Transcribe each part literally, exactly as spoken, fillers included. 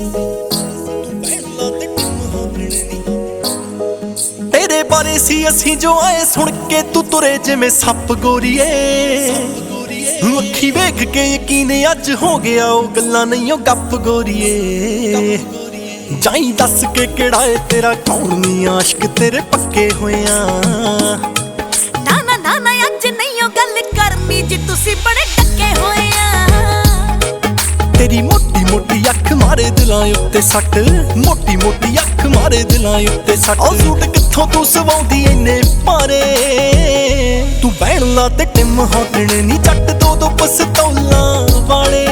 तेरे बारे सी असी जो आए सुन के तू तुरे जिवें सप गोरीए। अखी वेख के यकीन अज हो गया ओ गल्लां नहीं ओ गप गोरीए। जाई दस के केड़ा है तेरा कौन नी आशिक तेरे पक्के होया। ना ना ना ना अज नहीं ओ गल करनी जी तुसी बड़े टक्के होया। तेरी मोटी मोटी अख मारे दिलां उत्ते सट, मोटी मोटी अख मारे दिलां उत्ते सट। ओ सूट कित्थों तू सवाउंदी इन्ने पारे, तू बैण ला ते टिम हौटण नी जट दो दो पस्तौलां वाले।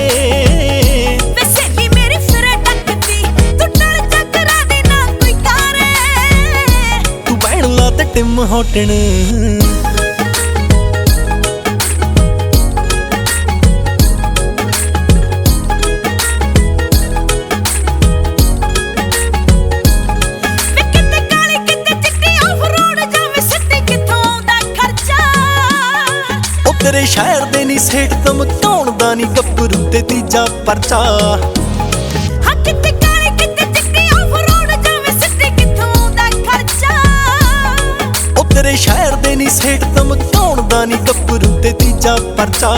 टिम हौटण तेरे शहर दे नी सेठ धमकाउण दा नी गब्बरू ते तीजा परचा। तेरे शहर दे नी सेठ धमकाउण दा नी गब्बरू ते तीजा परचा।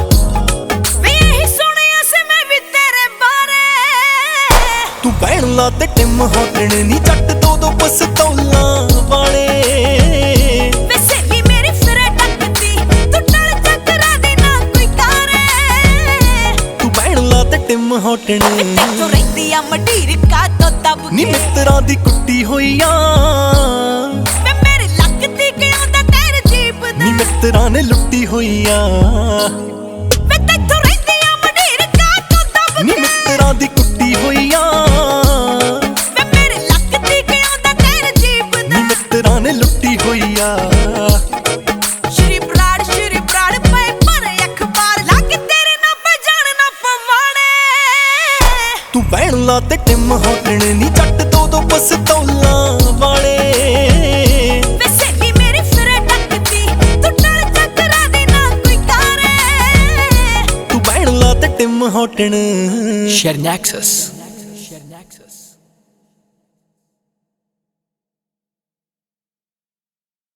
तू बैण ला ते टिम हौटण नी जट दो दो पस्तौलां वाले। टिम हौटण नी मित्तरां दी कुट्टी होईया। नी मित्तरां ने लुट्टी होईया। नी मित्तरां दी कुट्टी होईया। नी मित्तरां ने लुट्टी होईया। तू बैण ला ते टिम हौटण नी जट दो दो पस्तौलां वाले। तू बैण ला ते टिम हौटण। Share Nexus.